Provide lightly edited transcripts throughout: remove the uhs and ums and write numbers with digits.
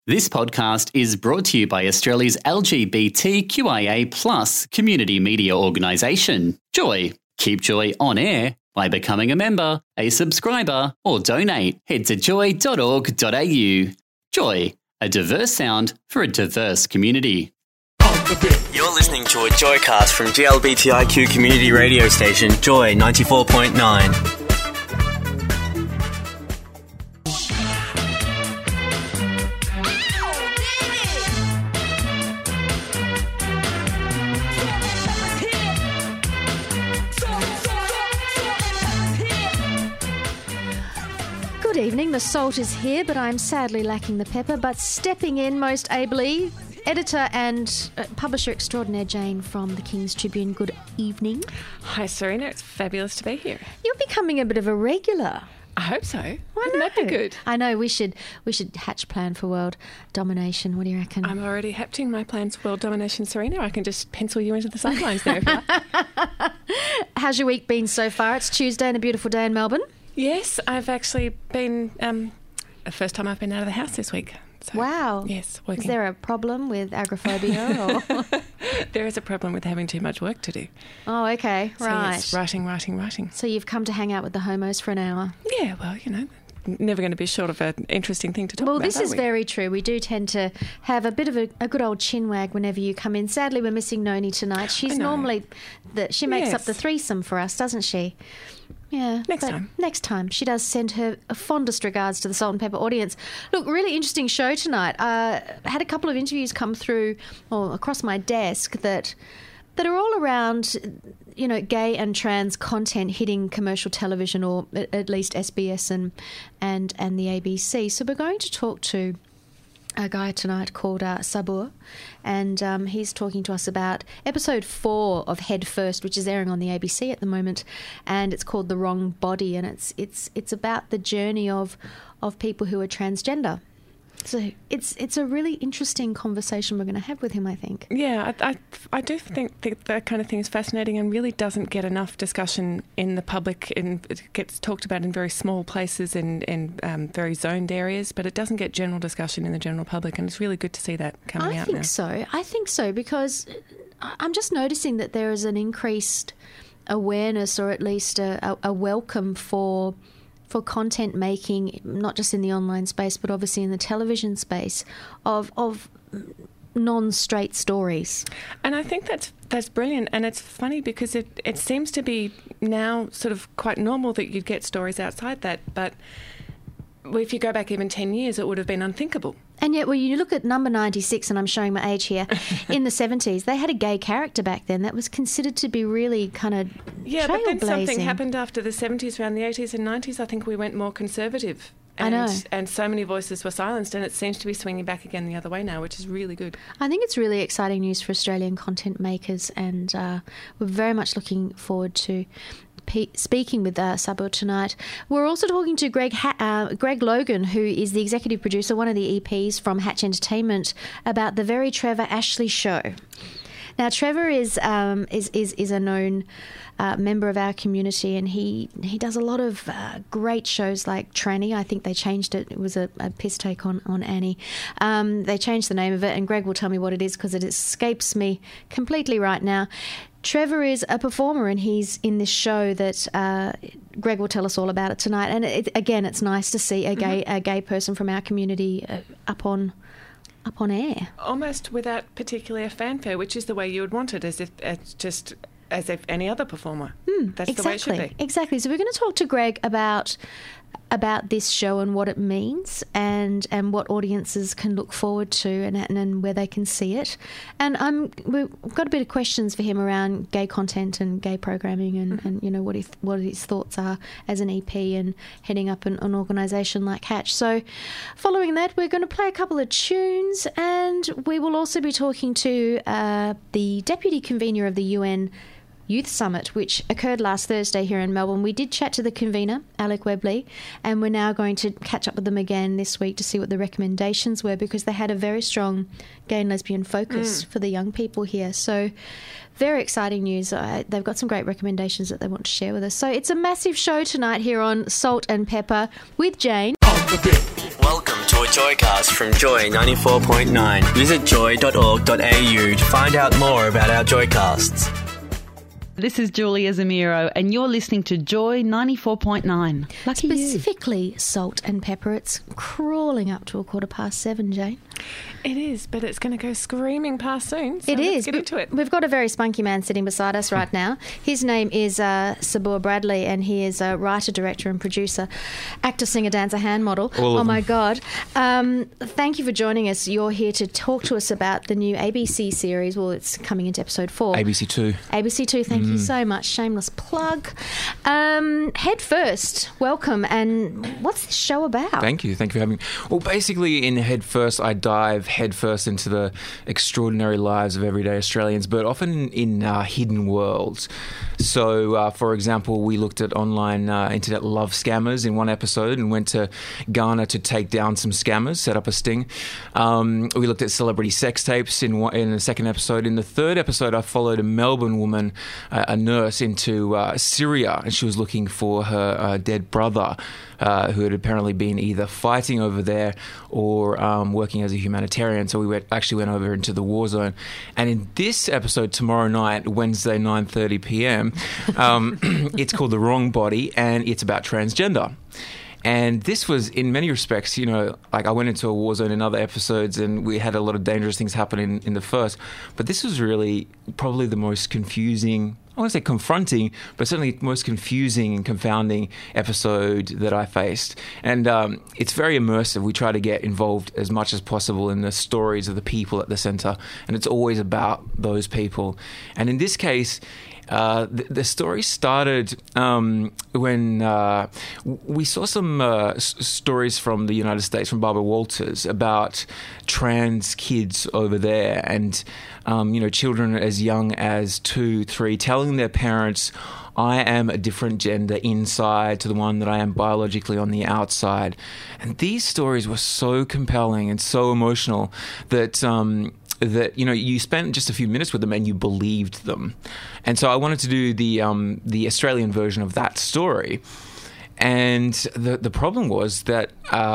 This podcast is brought to you by Australia's LGBTQIA+ community media organisation, Joy. Keep Joy on air by becoming a member, a subscriber, or donate. Head to joy.org.au. Joy, a diverse sound for a diverse community. You're listening to a Joycast from GLBTIQ community radio station, Joy 94.9. Good evening, the salt is here, but I'm sadly lacking the pepper. But stepping in most ably, editor and publisher extraordinaire Jane from the King's Tribune. Good evening. Hi, Serena. It's fabulous to be here. You're becoming a bit of a regular. I hope so. Wouldn't that be good? I know. We should hatch a plan for world domination. What do you reckon? I'm already hatching my plans for world domination, Serena. I can just pencil you into the sidelines there. If you like. How's your week been so far? It's Tuesday and a beautiful day in Melbourne. Yes, I've actually been the first time I've been out of the house this week. So, wow. Yes, working. Is there a problem with agoraphobia? Or? There is a problem with having too much work to do. Oh, okay. So right. Yes, writing. So you've come to hang out with the homos for an hour? Yeah, well, never going to be short of an interesting thing to talk about. Well, this is very true. We do tend to have a bit of a good old chinwag whenever you come in. Sadly, we're missing Noni tonight. She's normally she makes up the threesome for us, doesn't she? Yeah. Next time. She does send her fondest regards to the Salt and Pepper audience. Look, really interesting show tonight. Had a couple of interviews come through or across my desk that are all around, gay and trans content hitting commercial television, or at least SBS and the ABC. So we're going to talk to a guy tonight called Sabur, and he's talking to us about episode 4 of Head First, which is airing on the ABC at the moment, and it's called The Wrong Body, and it's about the journey of people who are transgender. So it's a really interesting conversation we're going to have with him, I think. Yeah, I do think that kind of thing is fascinating and really doesn't get enough discussion in the public. It gets talked about in very small places in very zoned areas, but it doesn't get general discussion in the general public, and it's really good to see that coming out now. I think so, because I'm just noticing that there is an increased awareness, or at least a welcome for content making, not just in the online space, but obviously in the television space, of non-straight stories. And I think that's brilliant. And it's funny because it seems to be now sort of quite normal that you'd get stories outside that. But if you go back even 10 years, it would have been unthinkable. And yet, you look at Number 96, and I'm showing my age here, in the 70s, they had a gay character back then that was considered to be really kind of trailblazing. But then something happened after the 70s, around the 80s and 90s. I think we went more conservative. I know. And so many voices were silenced, and it seems to be swinging back again the other way now, which is really good. I think it's really exciting news for Australian content makers, and we're very much looking forward to speaking with Sabur tonight. We're also talking to Greg Logan, who is the executive producer, one of the EPs from Hatch Entertainment, about the very Trevor Ashley show. Now, Trevor is a known member of our community, and he does a lot of great shows like Tranny. I think they changed it. It was a piss take on Annie. They changed the name of it, and Greg will tell me what it is because it escapes me completely right now. Trevor is a performer, and he's in this show that Greg will tell us all about it tonight. And it's nice to see a gay person from our community up on air, almost without particularly a fanfare, which is the way you would want it, as if any other performer. That's the way it should be. Exactly. So we're going to talk to Greg about this show and what it means, and what audiences can look forward to, and where they can see it. And we've got a bit of questions for him around gay content and gay programming, and what his thoughts are as an EP and heading up an organisation like Hatch. So following that, we're going to play a couple of tunes, and we will also be talking to the deputy convener of the UN Youth Summit, which occurred last Thursday here in Melbourne. We did chat to the convener, Alec Webley, and we're now going to catch up with them again this week to see what the recommendations were, because they had a very strong gay and lesbian focus for the young people here. So very exciting news. They've got some great recommendations that they want to share with us. So it's a massive show tonight here on Salt and Pepper with Jane. Welcome to a Joycast from Joy 94.9. Visit joy.org.au to find out more about our Joycasts. This is Julia Zamiro, and you're listening to Joy 94.9. Lucky Specifically, Salt and Pepper. It's crawling up to 7:15, Jane. It is, but it's going to go screaming past soon. So it is. Let's get into it. We've got a very spunky man sitting beside us right now. His name is Sabur Bradley, and he is a writer, director and producer, actor, singer, dancer, hand model. Oh my God. Thank you for joining us. You're here to talk to us about the new ABC series. Well, it's coming into episode 4. ABC2. ABC2, thank you so much. Shameless plug. Head first, welcome. And what's this show about? Thank you for having me. Well, basically in Head First, I dive headfirst into the extraordinary lives of everyday Australians, but often in hidden worlds. So, for example, we looked at online internet love scammers in one episode and went to Ghana to take down some scammers, set up a sting. We looked at celebrity sex tapes in the second episode. In the third episode, I followed a Melbourne woman, a nurse, into Syria, and she was looking for her dead brother, who had apparently been either fighting over there or working as a humanitarian. So we actually went over into the war zone. And in this episode tomorrow night, Wednesday, 9:30 p.m, it's called The Wrong Body, and it's about transgender. And this was, in many respects, like I went into a war zone in other episodes and we had a lot of dangerous things happen in the first. But this was really probably the most confusing, I won't say confronting, but certainly most confusing and confounding episode that I faced. And it's very immersive. We try to get involved as much as possible in the stories of the people at the centre. And it's always about those people. And in this case, the story started when we saw some stories from the United States, from Barbara Walters, about trans kids over there and, children as young as 2, 3, telling their parents, I am a different gender inside to the one that I am biologically on the outside. And these stories were so compelling and so emotional that you spent just a few minutes with them and you believed them. And so I wanted to do the Australian version of that story. And the problem was that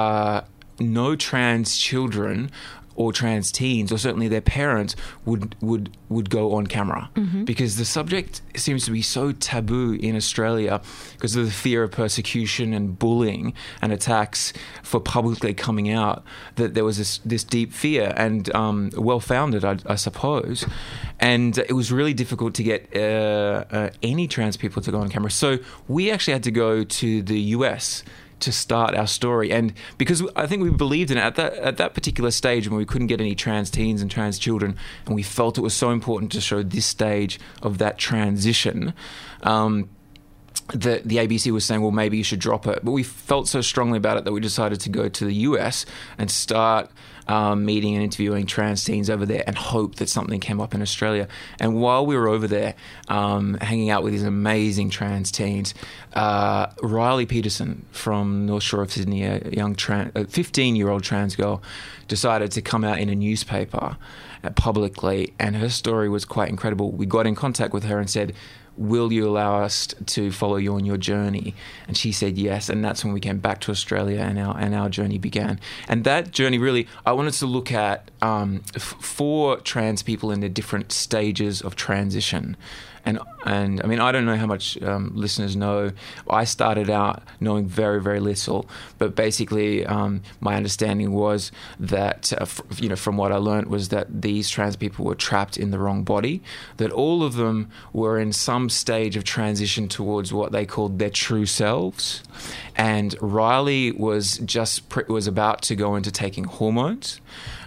no trans children or trans teens, or certainly their parents, would go on camera, because the subject seems to be so taboo in Australia because of the fear of persecution and bullying and attacks for publicly coming out, that there was this deep fear, and well-founded, I suppose. And it was really difficult to get any trans people to go on camera. So we actually had to go to the US to start our story, and because I think we believed in it at that particular stage when we couldn't get any trans teens and trans children, and we felt it was so important to show this stage of that transition, that the ABC was saying, well, maybe you should drop it. But we felt so strongly about it that we decided to go to the US and start meeting and interviewing trans teens over there and hope that something came up in Australia. And while we were over there hanging out with these amazing trans teens, Riley Peterson from North Shore of Sydney, a young 15-year-old trans girl, decided to come out in a newspaper publicly, and her story was quite incredible. We got in contact with her and said, will you allow us to follow you on your journey? And she said yes, and that's when we came back to Australia and our journey began. And that journey really, I wanted to look at for trans people in the different stages of transition. And I mean, I don't know how much listeners know. I started out knowing very, very little, but basically my understanding was that, from what I learned, was that these trans people were trapped in the wrong body, that all of them were in some stage of transition towards what they called their true selves. And Riley was about to go into taking hormones.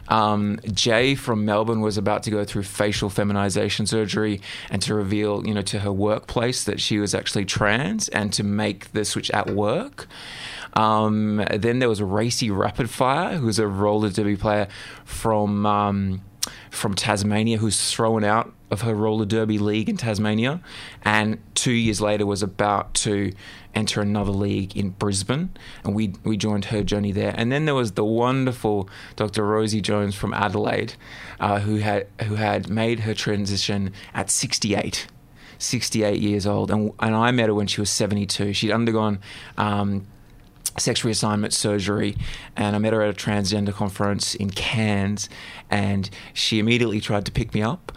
Jay from Melbourne was about to go through facial feminization surgery and to reveal, to her workplace that she was actually trans and to make the switch at work. Then there was Racy Rapidfire, who's a roller derby player from Tasmania, who's thrown out of her roller derby league in Tasmania, and 2 years later was about to enter another league in Brisbane, and we joined her journey there. And then there was the wonderful Dr. Rosie Jones from Adelaide, who had made her transition at 68 years old, and I met her when she was 72. She'd undergone sex reassignment surgery, and I met her at a transgender conference in Cairns, and she immediately tried to pick me up.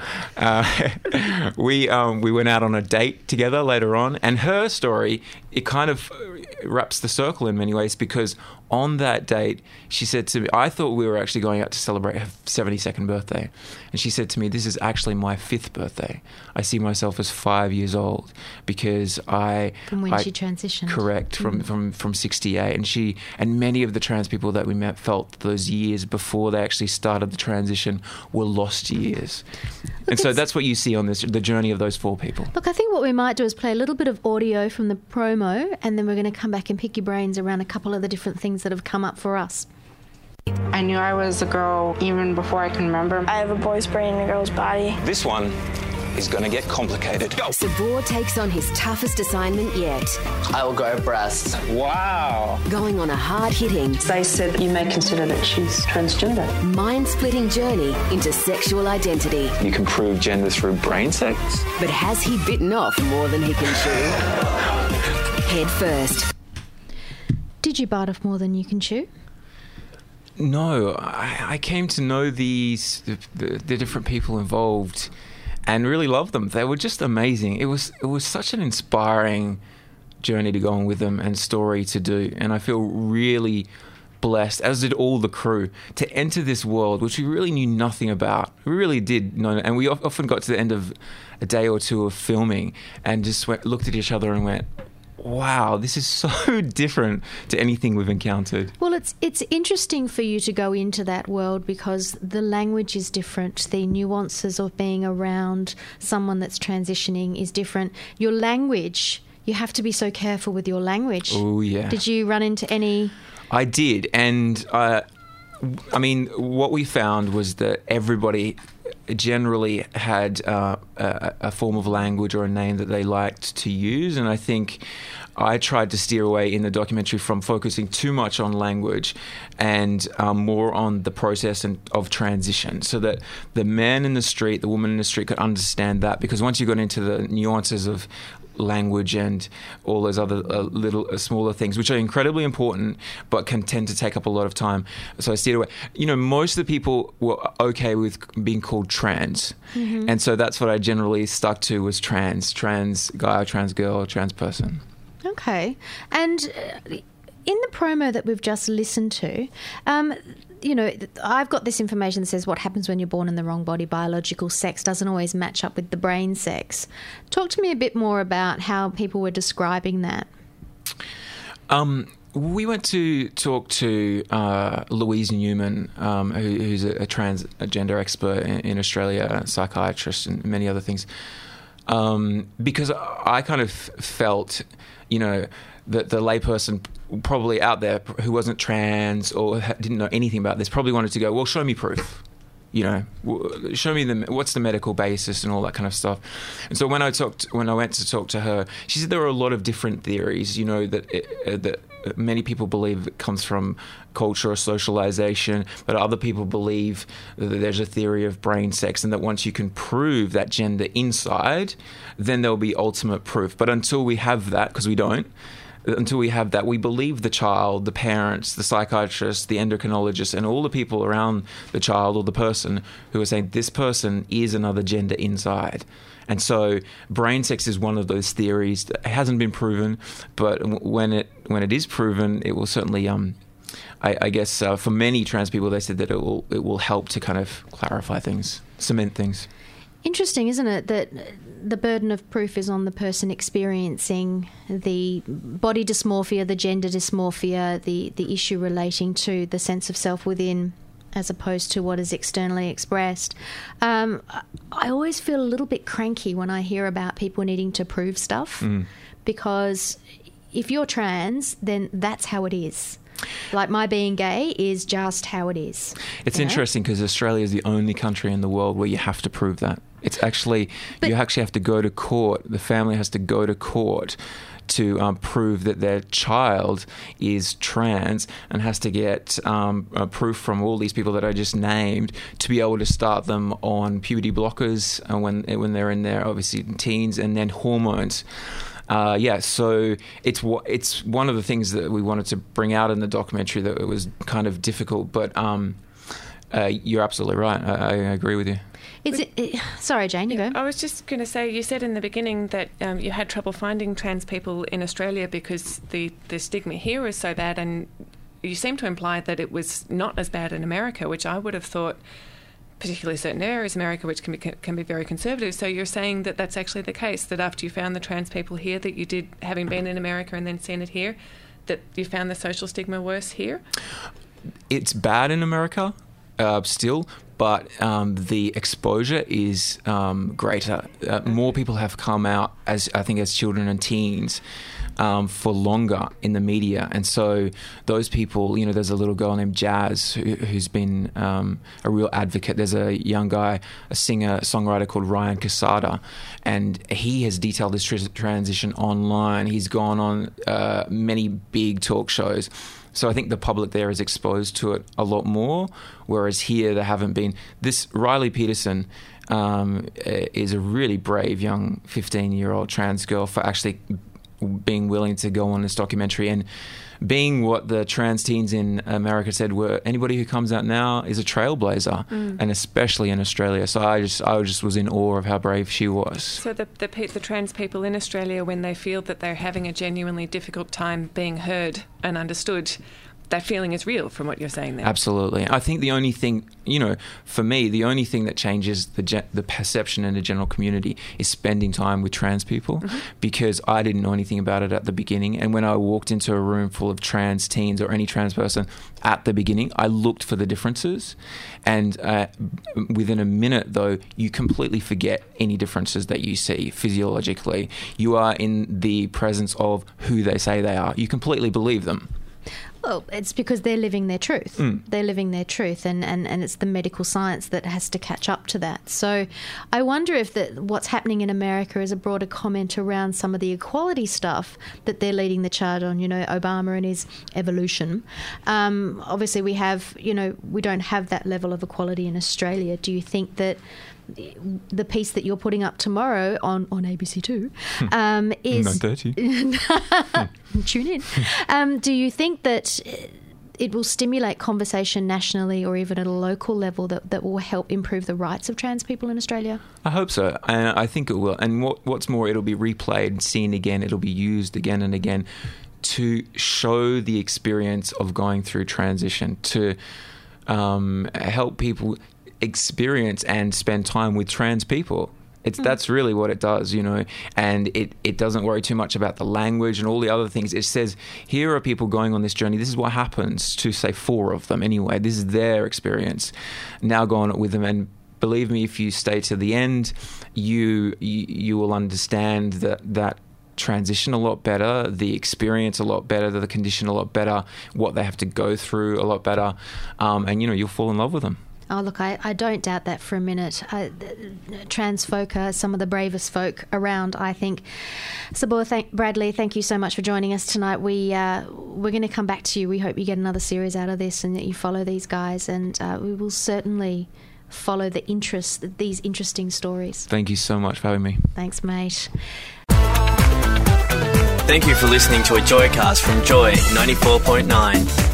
We went out on a date together later on, and her story, it kind of wraps the circle in many ways, because on that date, she said to me, I thought we were actually going out to celebrate her 72nd birthday. And she said to me, this is actually my 5th birthday. I see myself as 5 years old because From when she transitioned. Correct, from 68. And many of the trans people that we met felt those years before they actually started the transition were lost years. And so that's what you see on the journey of those 4 people. Look, I think what we might do is play a little bit of audio from the promo, and then we're going to come back and pick your brains around a couple of the different things that have come up for us. I knew I was a girl even before I can remember. I have a boy's brain and a girl's body. This one is going to get complicated. Go. Sabor takes on his toughest assignment yet. I will go breast. Wow. Going on a hard-hitting... They said you may consider that she's transgender. Mind-splitting journey into sexual identity. You can prove gender through brain sex. But has he bitten off more than he can chew? Head first. Did you bite off more than you can chew? No, I came to know the different people involved and really loved them. They were just amazing. It was such an inspiring journey to go on with them and story to do. And I feel really blessed, as did all the crew, to enter this world which we really knew nothing about. We really did know, and we often got to the end of a day or two of filming and just looked at each other and went, wow, this is so different to anything we've encountered. Well, it's interesting for you to go into that world because the language is different. The nuances of being around someone that's transitioning is different. Your language, you have to be so careful with your language. Oh, yeah. Did you run into any... I did, and I mean, what we found was that everybody generally had a form of language or a name that they liked to use, and I think I tried to steer away in the documentary from focusing too much on language and more on the process of transition, so that the man in the street, the woman in the street could understand that, because once you got into the nuances of language and all those other smaller things, which are incredibly important but can tend to take up a lot of time, so I steered away. You know, most of the people were okay with being called trans, and so that's what I generally stuck to, was trans guy, trans girl, trans person. Okay. And in the promo that we've just listened to, you know, I've got this information that says what happens when you're born in the wrong body, biological sex doesn't always match up with the brain sex. Talk to me a bit more about how people were describing that. We went to talk to Louise Newman, who's a transgender expert in Australia, a psychiatrist and many other things, because I kind of felt, you know, that the layperson probably out there who wasn't trans or didn't know anything about this probably wanted to go, well, show me proof. You know, show me what's the medical basis and all that kind of stuff. And so when I went to talk to her, she said there are a lot of different theories. You know, that many people believe it comes from culture or socialization, but other people believe that there's a theory of brain sex, and that once you can prove that gender inside, then there'll be ultimate proof. But until we have that, because we don't. Until we have that, we believe the child, the parents, the psychiatrist, the endocrinologist, and all the people around the child or the person who are saying this person is another gender inside. And so brain sex is one of those theories that hasn't been proven, but when it is proven, it will certainly, I guess, for many trans people, they said that it will help to kind of clarify things, cement things. Interesting, isn't it, that the burden of proof is on the person experiencing the body dysmorphia, the gender dysmorphia, the issue relating to the sense of self within, as opposed to what is externally expressed. I always feel a little bit cranky when I hear about people needing to prove stuff, because if you're trans, then that's how it is. Like, my being gay is just how it is. It's interesting because Australia is the only country in the world where you have to prove that. It's actually, you actually have to go to court. The family has to go to court to prove that their child is trans, and has to get proof from all these people that I just named to be able to start them on puberty blockers when they're in their, obviously, teens, and then hormones. So it's one of the things that we wanted to bring out in the documentary, that it was kind of difficult, but you're absolutely right. I agree with you. Sorry, Jane, you go. I was just going to say, you said in the beginning that you had trouble finding trans people in Australia because the stigma here is so bad, and you seem to imply that it was not as bad in America, which I would have thought, particularly certain areas of America, which can be very conservative. So you're saying that that's actually the case, that after you found the trans people here, that you did, having been in America and then seen it here, that you found the social stigma worse here? It's bad in America still, but the exposure is greater. More people have come out, as children and teens, for longer in the media. And so those people, there's a little girl named Jazz who's been a real advocate. There's a young guy, a singer-songwriter called Ryan Casada, and he has detailed this transition online. He's gone on many big talk shows. So I think the public there is exposed to it a lot more, whereas here they haven't been. This Riley Peterson is a really brave young 15-year-old trans girl for actually being willing to go on this documentary and being what the trans teens in America said were, anybody who comes out now is a trailblazer, and especially in Australia. So I just was in awe of how brave she was. So the trans people in Australia, when they feel that they're having a genuinely difficult time being heard and understood, that feeling is real from what you're saying there. Absolutely. I think the only thing, for me, the only thing that changes the perception in the general community is spending time with trans people, because I didn't know anything about it at the beginning. And when I walked into a room full of trans teens or any trans person at the beginning, I looked for the differences. And within a minute, though, you completely forget any differences that you see physiologically. You are in the presence of who they say they are. You completely believe them. Well, it's because they're living their truth. They're living their truth, and it's the medical science that has to catch up to that. So I wonder if what's happening in America is a broader comment around some of the equality stuff that they're leading the charge on, Obama and his evolution. Obviously, we don't have that level of equality in Australia. Do you think that the piece that you're putting up tomorrow on ABC2 is 9:30. Tune in. Do you think that it will stimulate conversation nationally or even at a local level that will help improve the rights of trans people in Australia? I hope so. I think it will. And what's more, it'll be replayed, seen again. It'll be used again and again to show the experience of going through transition, to help people experience and spend time with trans people. That's really what it does, and it doesn't worry too much about the language and all the other things. It says, here are people going on this journey. This is what happens to, say, 4 of them anyway. This is their experience. Now go on it with them, and believe me, if you stay to the end, you will understand that transition a lot better, the experience a lot better, the condition a lot better, what they have to go through a lot better, and you'll fall in love with them. Oh, look, I don't doubt that for a minute. Trans folk are some of the bravest folk around, I think. Sabor Bradley, thank you so much for joining us tonight. We're going to come back to you. We hope you get another series out of this and that you follow these guys, and we will certainly follow these interesting stories. Thank you so much for having me. Thanks, mate. Thank you for listening to a Joycast from Joy 94.9.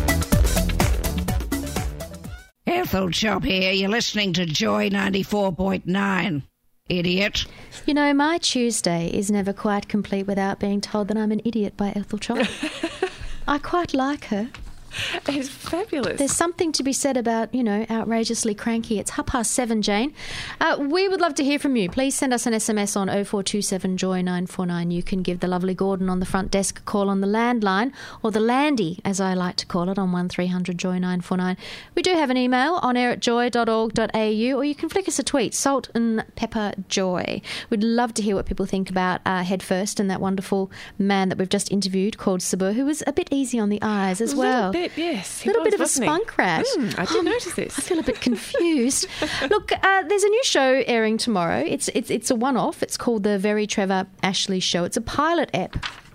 Ethel Chop here. You're listening to Joy 94.9. Idiot. My Tuesday is never quite complete without being told that I'm an idiot by Ethel Chop. I quite like her. It's fabulous. There's something to be said about, outrageously cranky. It's 7:30, Jane. We would love to hear from you. Please send us an SMS on 0427 Joy 949. You can give the lovely Gordon on the front desk a call on the landline, or the Landy, as I like to call it, on 1300 Joy 949. We do have an email, onair@joy.org.au, or you can flick us a tweet, Salt and Pepper Joy. We'd love to hear what people think about Head First and that wonderful man that we've just interviewed called Sabur, who was a bit easy on the eyes as well. Yes, a little bit of a spunk rat. I did notice this. I feel a bit confused. Look, there's a new show airing tomorrow. It's a one-off. It's called The Very Trevor Ashley Show. It's a pilot ep.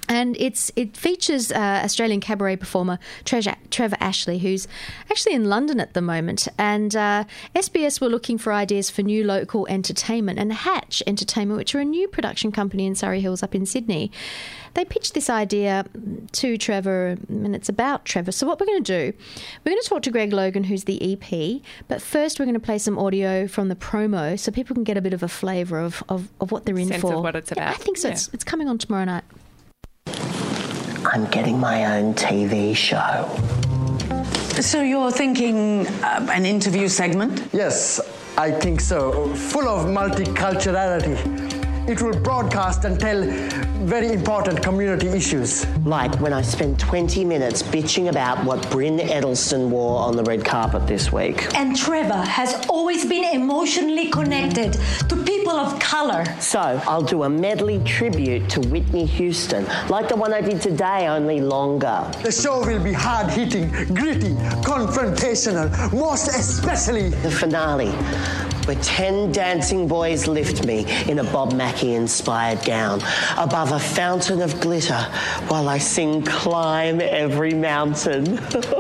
And it features Australian cabaret performer Trevor Ashley, who's actually in London at the moment. And SBS were looking for ideas for new local entertainment. And Hatch Entertainment, which are a new production company in Surrey Hills up in Sydney, they pitched this idea to Trevor, and it's about Trevor. So what we're going to do, we're going to talk to Greg Logan, who's the EP. But first we're going to play some audio from the promo so people can get a bit of a flavour of what they're in Sense for. Of what it's about. I think so. Yeah. It's coming on tomorrow night. I'm getting my own TV show. So you're thinking an interview segment? Yes, I think so. Full of multiculturality. It will broadcast and tell very important community issues. Like when I spent 20 minutes bitching about what Bryn Edelson wore on the red carpet this week. And Trevor has always been emotionally connected to people of colour. So I'll do a medley tribute to Whitney Houston, like the one I did today, only longer. The show will be hard-hitting, gritty, confrontational, most especially the finale, where 10 dancing boys lift me in a Bob Mackie-inspired gown above a fountain of glitter while I sing Climb Every Mountain.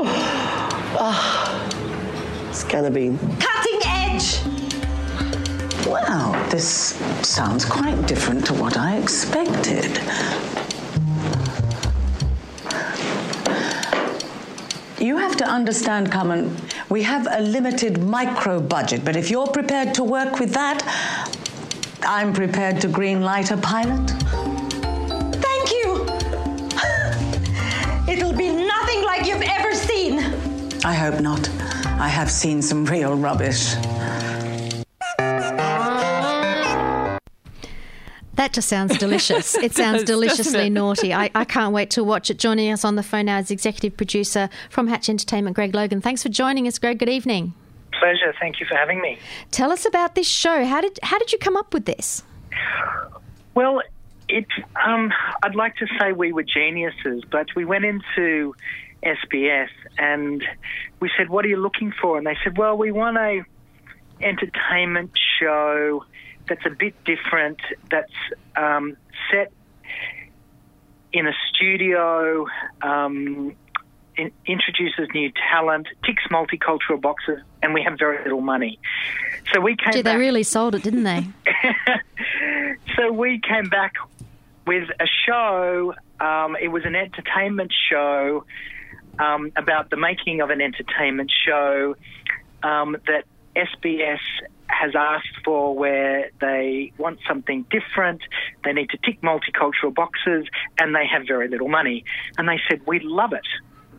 It's gonna be cutting edge. Wow, this sounds quite different to what I expected. You have to understand, Carmen, we have a limited micro budget, but if you're prepared to work with that, I'm prepared to greenlight a pilot. Thank you! It'll be nothing like you've ever seen. I hope not. I have seen some real rubbish. That just sounds delicious. It sounds deliciously naughty. I can't wait to watch it. Joining us on the phone now is executive producer from Hatch Entertainment, Greg Logan. Thanks for joining us, Greg. Good evening. Pleasure. Thank you for having me. Tell us about this show. How did you come up with this? Well, I'd like to say we were geniuses, but we went into SBS and we said, "What are you looking for?" And they said, "Well, we want a entertainment show that's a bit different, that's set in a studio, introduces new talent, ticks multicultural boxes, and we have very little money." So we came back. They really sold it, didn't they? So we came back with a show. It was an entertainment show about the making of an entertainment show that SBS has asked for, where they want something different, they need to tick multicultural boxes, and they have very little money. And they said, "We'd love it."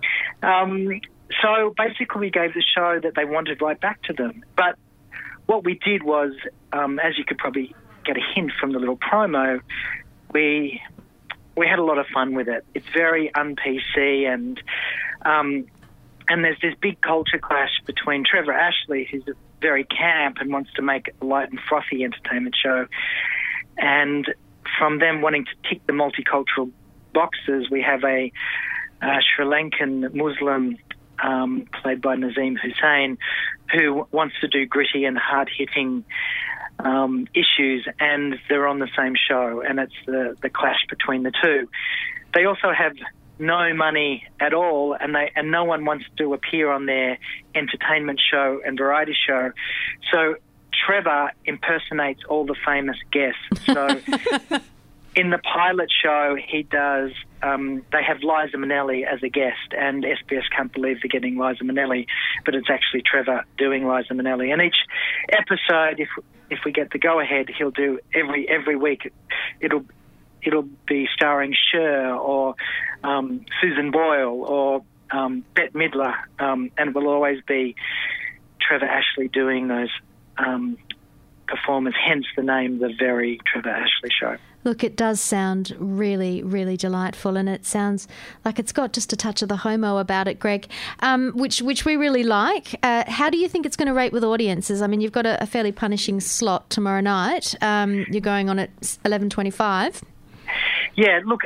So basically we gave the show that they wanted right back to them. But what we did was, as you could probably get a hint from the little promo, we had a lot of fun with it. It's very un-PC, and there's this big culture clash between Trevor Ashley, who's very camp and wants to make a light and frothy entertainment show, and from them wanting to tick the multicultural boxes, we have a Sri Lankan Muslim played by Nazim Hussain, who wants to do gritty and hard-hitting issues, and they're on the same show, and it's the clash between the two. They also have no money at all, and no one wants to appear on their entertainment show and variety show. So Trevor impersonates all the famous guests. So in the pilot show, he does. They have Liza Minnelli as a guest, and SBS can't believe they're getting Liza Minnelli, but it's actually Trevor doing Liza Minnelli. And each episode, if we get the go-ahead, he'll do every week. It'll be starring Cher or Susan Boyle or Bette Midler, and it will always be Trevor Ashley doing those performers, hence the name, The Very Trevor Ashley Show. Look, it does sound really, really delightful, and it sounds like it's got just a touch of the homo about it, Greg, which we really like. How do you think it's going to rate with audiences? I mean, you've got a fairly punishing slot tomorrow night. You're going on at 11:25. Yeah, look,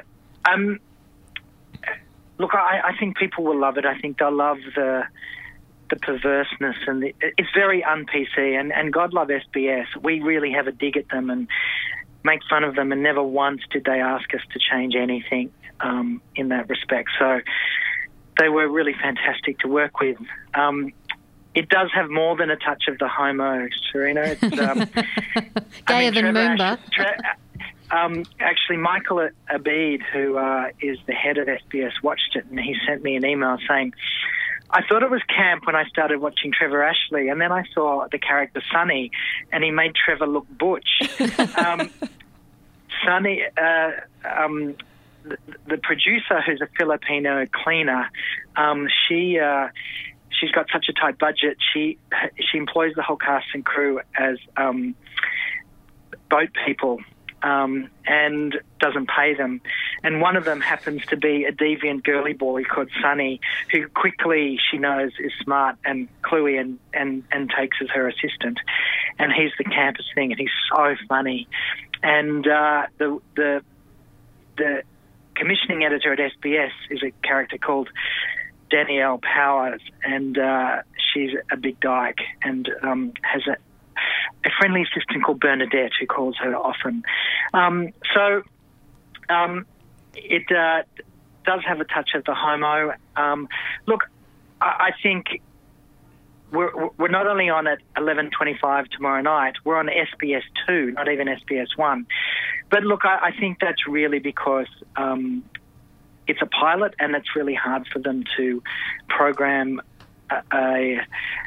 I think people will love it. I think they'll love the perverseness, and it's very un-PC, and God love SBS. We really have a dig at them, and make fun of them, and never once did they ask us to change anything in that respect. So they were really fantastic to work with. It does have more than a touch of the homo, Serena. It's gayer than Moomba. Actually, Michael Abid, who is the head of SBS, watched it, and he sent me an email saying, I thought it was camp when I started watching Trevor Ashley, and then I saw the character Sonny, and he made Trevor look butch. Sonny, the producer, who's a Filipino cleaner, she's got such a tight budget. She employs the whole cast and crew as boat people. And doesn't pay them. And one of them happens to be a deviant girly boy called Sonny, who quickly, she knows, is smart and cluey and takes as her assistant. And he's the campus thing, and he's so funny. And the commissioning editor at SBS is a character called Danielle Powers, and she's a big dyke and has a friendly assistant called Bernadette who calls her often. It does have a touch of the homo. Look, I think we're not only on at 11:25 tomorrow night, we're on SBS 2, not even SBS 1. But look, I think that's really because it's a pilot, and it's really hard for them to program a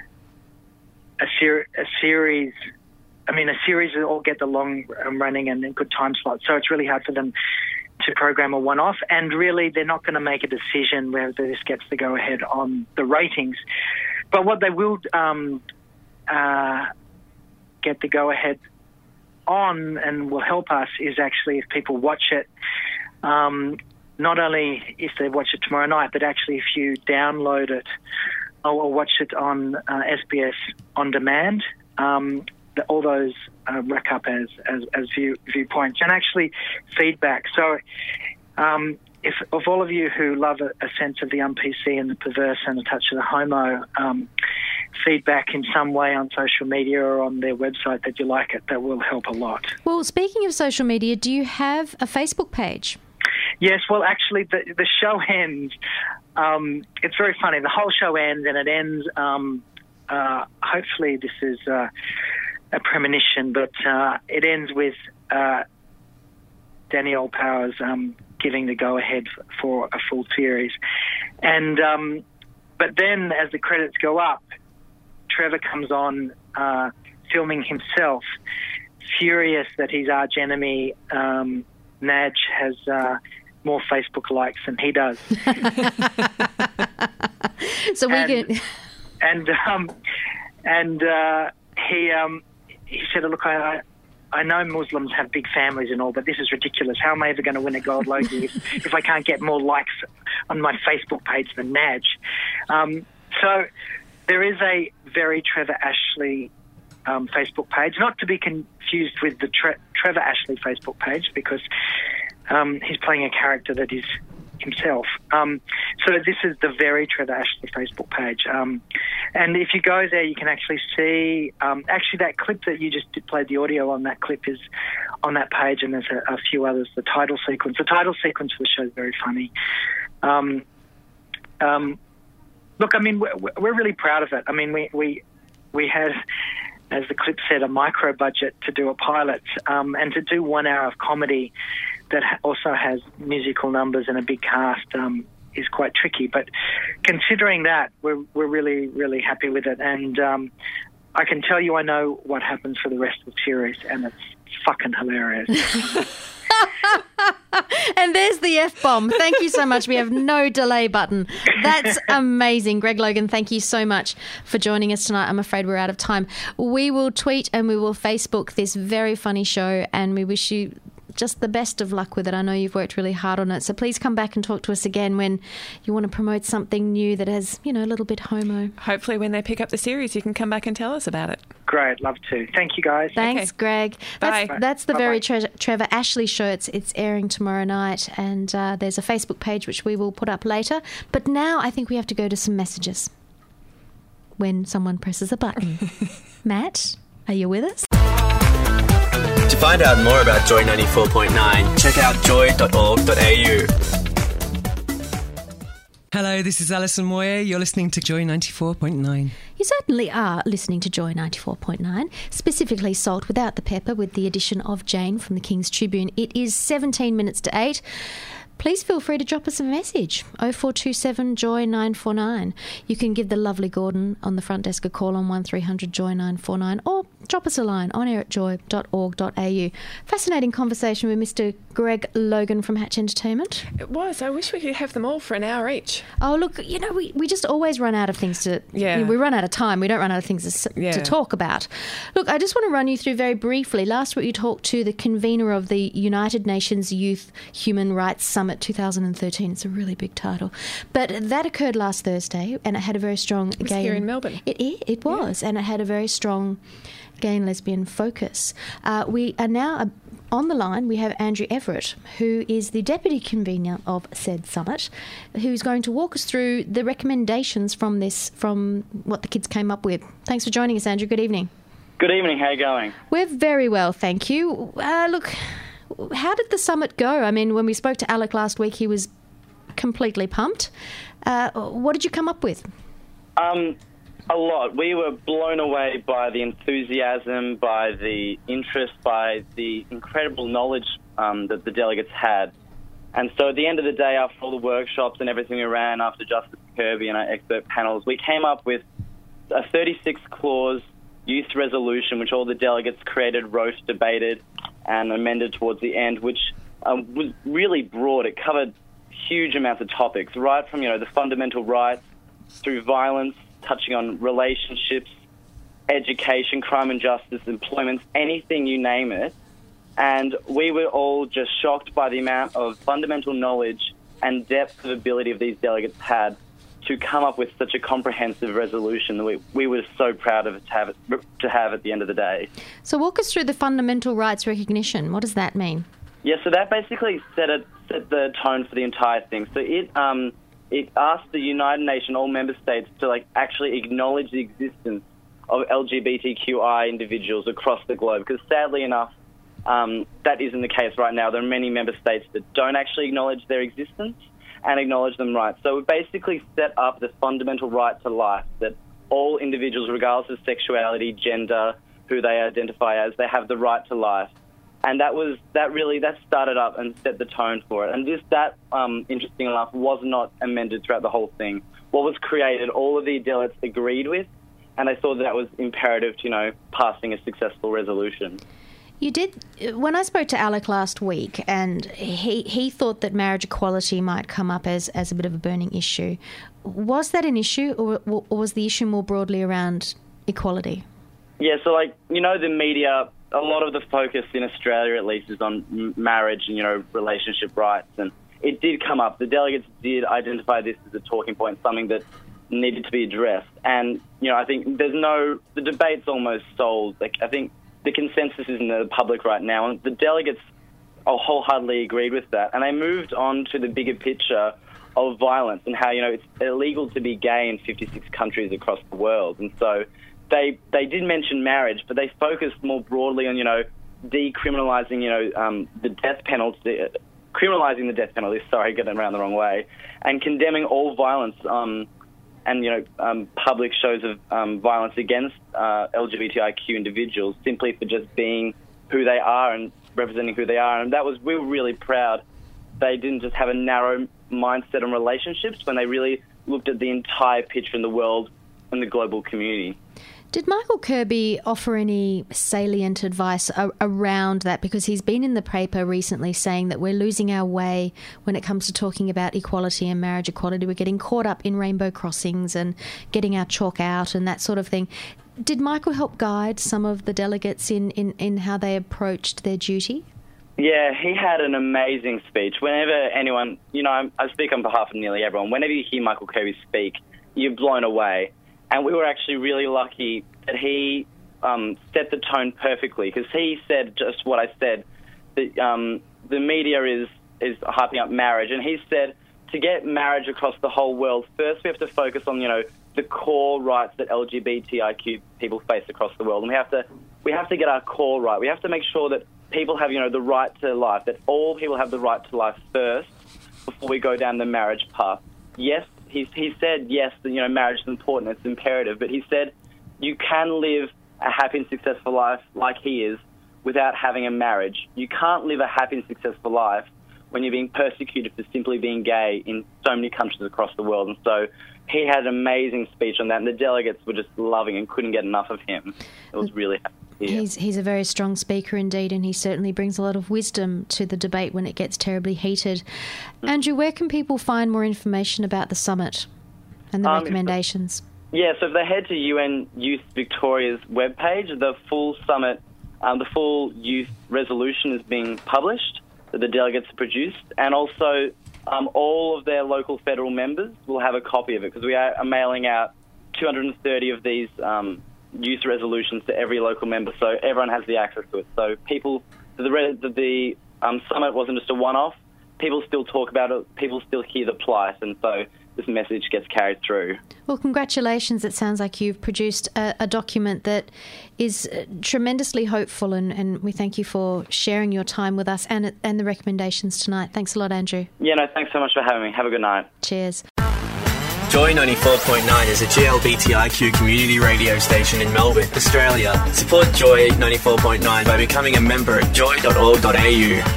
series. I mean, a series will all get the long running and good time slots, so it's really hard for them to program a one-off, and really they're not going to make a decision whether this gets the go-ahead on the ratings. But what they will get the go-ahead on and will help us is actually if people watch it, not only if they watch it tomorrow night, but actually if you download it or watch it on SBS On Demand, all those rack up as viewpoints and actually feedback. So if of all of you who love a sense of the un-PC and the perverse and a touch of the homo, feedback in some way on social media or on their website that you like it, that will help a lot. Well, speaking of social media, do you have a Facebook page? Yes, well, actually, the show ends. It's very funny. The whole show ends, and it ends. Hopefully, this is a premonition, but it ends with Danielle Powers giving the go-ahead for a full series. And but then, as the credits go up, Trevor comes on filming himself, furious that his arch enemy Nadge has more Facebook likes than he does. So we can. He said, "Look, I know Muslims have big families and all, but this is ridiculous. How am I ever going to win a gold Logie if I can't get more likes on my Facebook page than Nadge?" So there is a very Trevor Ashley Facebook page, not to be confused with the Trevor Ashley Facebook page, because he's playing a character that is himself. So this is the very Trevor Ashley Facebook page. And if you go there, you can actually see, actually that clip that you just played the audio on, that clip is on that page, and there's a few others. The title sequence for the show is very funny. Look, I mean, we're really proud of it. I mean, we had, as the clip said, a micro budget to do a pilot, and to do 1 hour of comedy that also has musical numbers and a big cast is quite tricky. But considering that, we're really, really happy with it. And I can tell you I know what happens for the rest of the series, and it's fucking hilarious. And there's the F-bomb. Thank you so much. We have no delay button. That's amazing. Greg Logan, thank you so much for joining us tonight. I'm afraid we're out of time. We will tweet and we will Facebook this very funny show, and we wish you just the best of luck with it. I know you've worked really hard on it, so please come back and talk to us again when you want to promote something new that has, a little bit homo. Hopefully when they pick up the series, you can come back and tell us about it. Great, love to. Thank you, guys. Thanks, okay. Greg. Bye. That's the very Trevor Ashley show. It's airing tomorrow night, and there's a Facebook page which we will put up later. But now I think we have to go to some messages when someone presses a button. Matt, are you with us? To find out more about Joy 94.9, check out joy.org.au. Hello, this is Alison Moyer. You're listening to Joy 94.9. You certainly are listening to Joy 94.9, specifically Salt Without the Pepper, with the addition of Jane from the King's Tribune. It is 17 minutes to 8. Please feel free to drop us a message, 0427 Joy 949. You can give the lovely Gordon on the front desk a call on 1300 Joy 949, or drop us a line on air at joy.org.au. Fascinating conversation with Mr. Greg Logan from Hatch Entertainment. It was. I wish we could have them all for an hour each. Oh, look, we just always run out of things to... Yeah. We run out of time. We don't run out of things to talk about. Look, I just want to run you through very briefly. Last week you talked to the convener of the United Nations Youth Human Rights Summit 2013. It's a really big title. But that occurred last Thursday, and it had a very strong... It was here in Melbourne. It was, and it had a very strong gay and lesbian focus. We are now... on the line, we have Andrew Everett, who is the Deputy Convener of said summit, who's going to walk us through the recommendations from what the kids came up with. Thanks for joining us, Andrew. Good evening. Good evening. How are you going? We're very well, thank you. Look, how did the summit go? I mean, when we spoke to Alec last week, he was completely pumped. What did you come up with? A lot. We were blown away by the enthusiasm, by the interest, by the incredible knowledge that the delegates had. And so at the end of the day, after all the workshops and everything we ran, after Justice Kirby and our expert panels, we came up with a 36-clause youth resolution, which all the delegates created, wrote, debated, and amended towards the end, which was really broad. It covered huge amounts of topics, right from, the fundamental rights through violence, touching on relationships, education, crime and justice, employment, anything, you name it. And we were all just shocked by the amount of fundamental knowledge and depth of ability of these delegates had to come up with such a comprehensive resolution that we were so proud of to have at the end of the day. So walk us through the fundamental rights recognition. What does that mean? Yeah, so that basically set the tone for the entire thing. So it asked the United Nations, all member states, to actually acknowledge the existence of LGBTQI individuals across the globe. Because sadly enough, that isn't the case right now. There are many member states that don't actually acknowledge their existence and acknowledge them rights. So we basically set up the fundamental right to life, that all individuals, regardless of sexuality, gender, who they identify as, they have the right to life. And that started up and set the tone for it. And that, interesting enough, was not amended throughout the whole thing. What was created, all of the delegates agreed with, and they thought that was imperative to, passing a successful resolution. You did. When I spoke to Alec last week, and he thought that marriage equality might come up as a bit of a burning issue. Was that an issue, or was the issue more broadly around equality? Yeah, so the media, a lot of the focus in Australia at least is on marriage and, relationship rights. And it did come up. The delegates did identify this as a talking point, something that needed to be addressed. And, I think the debate's almost sold. I think the consensus is in the public right now, and the delegates wholeheartedly agreed with that. And they moved on to the bigger picture of violence and how, it's illegal to be gay in 56 countries across the world. And so they did mention marriage, but they focused more broadly on, decriminalising, the death penalty, criminalising the death penalty, getting around the wrong way, and condemning all violence and public shows of violence against LGBTIQ individuals simply for just being who they are and representing who they are. And we were really proud. They didn't just have a narrow mindset on relationships when they really looked at the entire picture in the world and the global community. Did Michael Kirby offer any salient advice around that? Because he's been in the paper recently saying that we're losing our way when it comes to talking about equality and marriage equality. We're getting caught up in rainbow crossings and getting our chalk out and that sort of thing. Did Michael help guide some of the delegates in how they approached their duty? Yeah, he had an amazing speech. Whenever anyone, I speak on behalf of nearly everyone, whenever you hear Michael Kirby speak, you're blown away. And we were actually really lucky that he set the tone perfectly, because he said just what I said, that the media is hyping up marriage. And he said to get marriage across the whole world, first we have to focus on, the core rights that LGBTIQ people face across the world. And we have to get our core right. We have to make sure that people have, the right to life, that all people have the right to life first before we go down the marriage path. Yes, he said, yes, marriage is important, it's imperative, but he said you can live a happy and successful life like he is without having a marriage. You can't live a happy and successful life when you're being persecuted for simply being gay in so many countries across the world. And so he had an amazing speech on that, and the delegates were just loving and couldn't get enough of him. It was really happy to hear. He's a very strong speaker indeed, and he certainly brings a lot of wisdom to the debate when it gets terribly heated. Andrew, where can people find more information about the summit and the recommendations? Yeah, so if they head to UN Youth Victoria's webpage, the full summit, the full youth resolution is being published that the delegates have produced, and also all of their local federal members will have a copy of it, because we are mailing out 230 of these youth resolutions to every local member, so everyone has the access to it. So the summit wasn't just a one-off. People still talk about it, people still hear the plight, and so this message gets carried through. Well, congratulations. It sounds like you've produced a document that is tremendously hopeful, and we thank you for sharing your time with us and the recommendations tonight. Thanks a lot, Andrew. Yeah, no, thanks so much for having me. Have a good night. Cheers. Joy 94.9 is a GLBTIQ community radio station in Melbourne, Australia. Support Joy 94.9 by becoming a member at joy.org.au.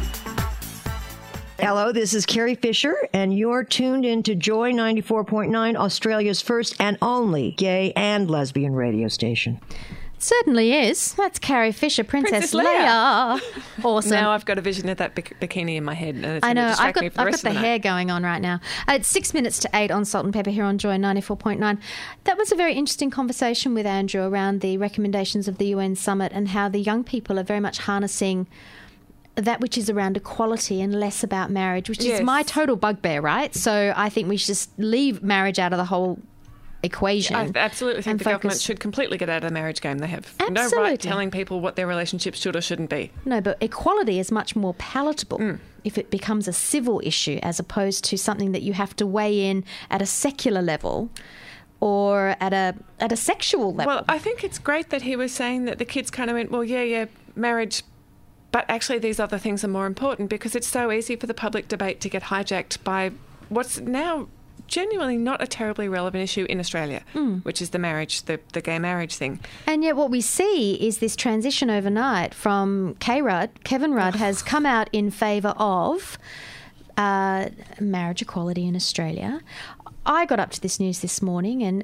Hello, this is Carrie Fisher, and you're tuned into Joy 94.9, Australia's first and only gay and lesbian radio station. Certainly is. That's Carrie Fisher, Princess Leia. Awesome. Now I've got a vision of that bikini in my head, and it's I know. I've got the hair going on right now. It's 6 minutes to 8 on Salt and Pepper here on Joy 94.9. That was a very interesting conversation with Andrew around the recommendations of the UN Summit and how the young people are very much harnessing that which is around equality and less about marriage, which is my total bugbear, right? So I think we should just leave marriage out of the whole equation. I absolutely think the government should completely get out of the marriage game. They have no right telling people what their relationship should or shouldn't be. No, but equality is much more palatable if it becomes a civil issue as opposed to something that you have to weigh in at a secular level or at a sexual level. Well, I think it's great that he was saying that the kids kind of went, well, yeah, marriage, but actually these other things are more important, because it's so easy for the public debate to get hijacked by what's now genuinely not a terribly relevant issue in Australia, which is the marriage, the gay marriage thing. And yet what we see is this transition overnight from Kevin Rudd has come out in favour of marriage equality in Australia. I got up to this news this morning and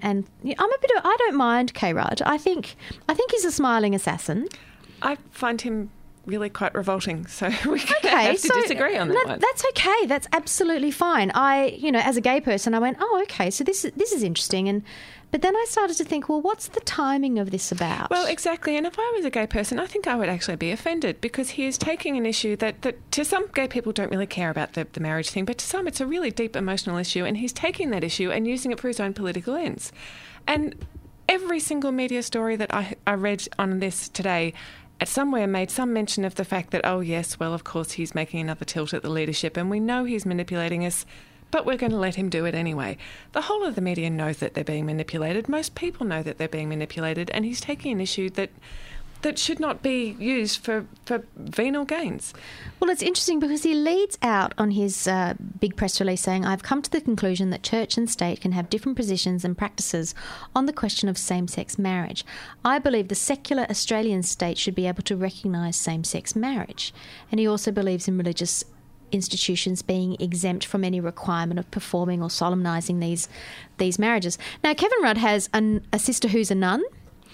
I don't mind K. Rudd. I think he's a smiling assassin. I find him really quite revolting, so we have to disagree on that one. That's okay. That's absolutely fine. As a gay person, I went, oh, okay, so this is interesting, but then I started to think, well, what's the timing of this about? Well, exactly, and if I was a gay person, I think I would actually be offended, because he is taking an issue that to some gay people don't really care about the marriage thing, but to some it's a really deep emotional issue, and he's taking that issue and using it for his own political ends. And every single media story that I read on this today somewhere made some mention of the fact that, oh yes, well, of course he's making another tilt at the leadership and we know he's manipulating us, but we're going to let him do it anyway. The whole of the media knows that they're being manipulated. Most people know that they're being manipulated, and he's taking an issue that should not be used for venal gains. Well, it's interesting because he leads out on his big press release saying, I've come to the conclusion that church and state can have different positions and practices on the question of same-sex marriage. I believe the secular Australian state should be able to recognise same-sex marriage. And he also believes in religious institutions being exempt from any requirement of performing or solemnising these marriages. Now, Kevin Rudd has a sister who's a nun,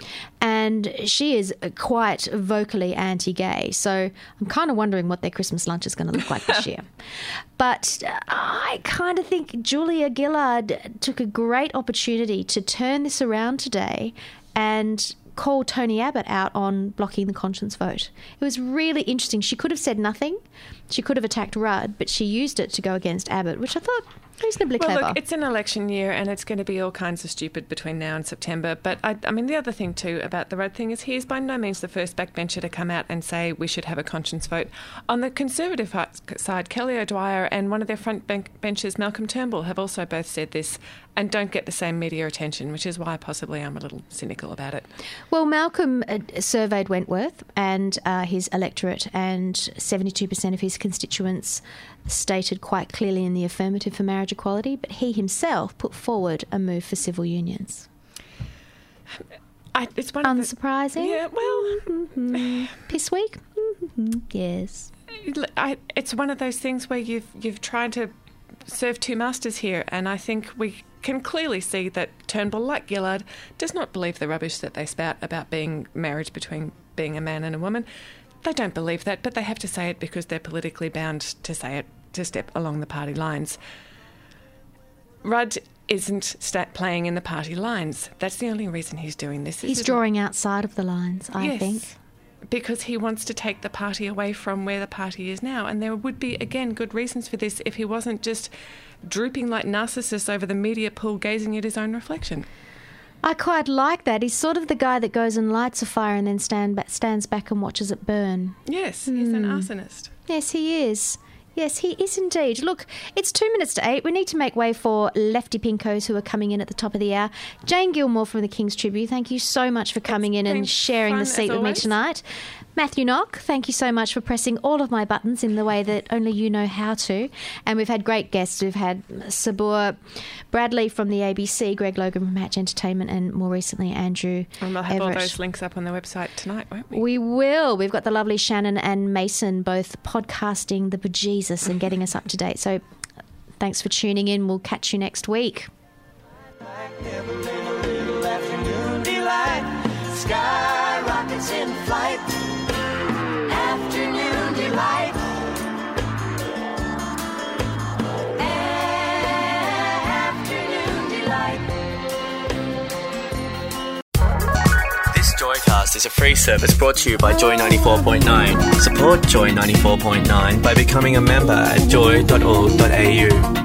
and she is quite vocally anti-gay, so I'm kind of wondering what their Christmas lunch is going to look like this year. But I kind of think Julia Gillard took a great opportunity to turn this around today and call Tony Abbott out on blocking the conscience vote. It was really interesting. She could have said nothing. She could have attacked Rudd, but she used it to go against Abbott, which I thought reasonably clever. Look, it's an election year and it's going to be all kinds of stupid between now and September. But I mean, the other thing too about the Rudd thing is he is by no means the first backbencher to come out and say we should have a conscience vote. On the Conservative side, Kelly O'Dwyer and one of their front benchers, Malcolm Turnbull, have also both said this. and don't get the same media attention, which is why possibly I'm a little cynical about it. Well, Malcolm surveyed Wentworth and his electorate, and 72% of his constituents stated quite clearly in the affirmative for marriage equality, but he himself put forward a move for civil unions. It's unsurprising. Yeah, well, piss week. Yes. It's one of those things where you've tried to serve two masters here, and I think we can clearly see that Turnbull, like Gillard, does not believe the rubbish that they spout about being marriage between being a man and a woman. They don't believe that, but they have to say it because they're politically bound to say it, to step along the party lines. Rudd isn't playing in the party lines. That's the only reason he's doing this. He's drawing outside of the lines, I think. Because he wants to take the party away from where the party is now. And there would be, again, good reasons for this if he wasn't just drooping like Narcissus over the media pool, gazing at his own reflection. I quite like that. He's sort of the guy that goes and lights a fire and then stands back and watches it burn. Yes, he's an arsonist. Yes, he is. Yes, he is indeed. Look, it's 2 minutes to 8. We need to make way for Lefty Pinkos, who are coming in at the top of the hour. Jane Gilmore from the King's Tribune, thank you so much for coming in and sharing the seat with me tonight. Matthew Knock, thank you so much for pressing all of my buttons in the way that only you know how to. And we've had great guests. We've had Sabur Bradley from the ABC, Greg Logan from Hatch Entertainment, and more recently Andrew And we'll have Everett. all those links up on the website tonight, won't we? We will. We've got the lovely Shannon and Mason both podcasting the bejesus and getting us up to date. So thanks for tuning in. We'll catch you next week. Sky rockets in flight, afternoon delight, afternoon delight. This Joycast is a free service brought to you by Joy 94.9. Support Joy 94.9 by becoming a member at joy.org.au.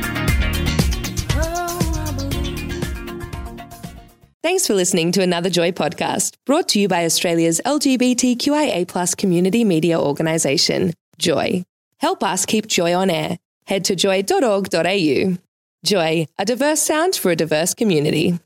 Thanks for listening to another Joy podcast, brought to you by Australia's LGBTQIA+ community media organisation, Joy. Help us keep Joy on air. Head to joy.org.au. Joy, a diverse sound for a diverse community.